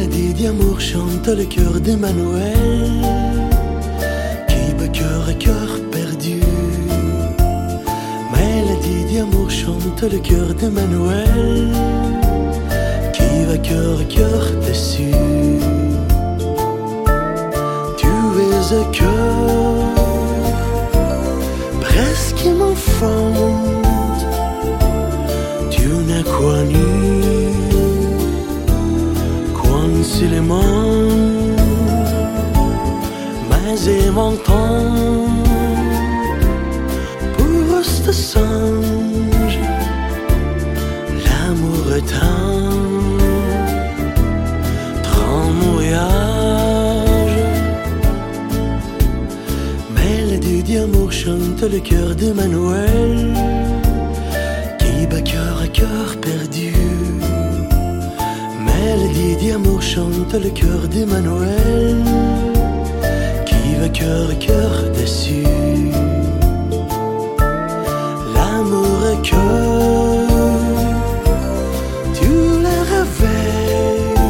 Mélodie d'amour chante le cœur d'Emmanuel, qui bat cœur à cœur perdu. Mélodie d'amour chante le cœur d'Emmanuel, qui va cœur à cœur déçu. Tu es un cœur presque m'enfante, tu n'as connu consilement, mais et mon temps pour ce songe, l'amour est un voyage. Mélodie d'amour chante le cœur d'Emmanuel, qui bat cœur à cœur perdu. Mélodie d'amour chante le cœur d'Emmanuel, qui va cœur à cœur déçu. L'amour est cœur, tu le réveilles.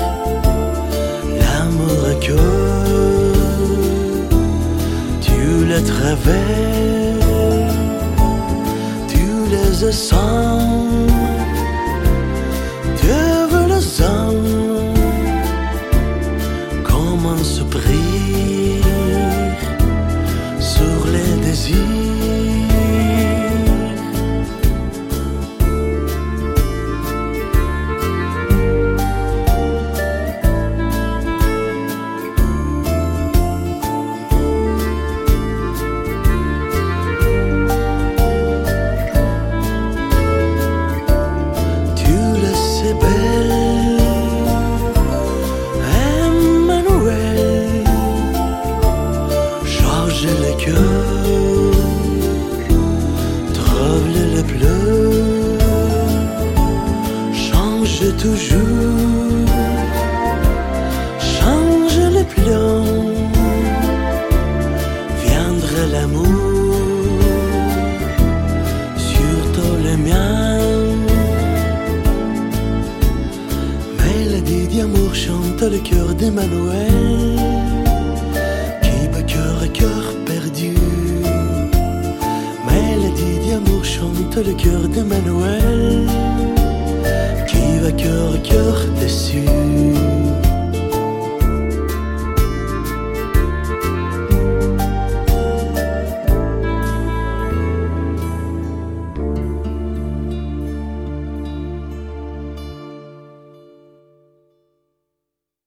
L'amour est cœur, tu le travailles. Tu les sens, comment se prier sur les désirs. Tu le sais belle, le cœur, trouve-le bleu, change toujours, change le plan, viendra l'amour, surtout le mien. Mélodie d'amour chante le cœur d'Emmanuel, cœur à cœur perdu. Mélodie d'amour chante le cœur d'Emmanuel, qui va cœur à cœur déçu.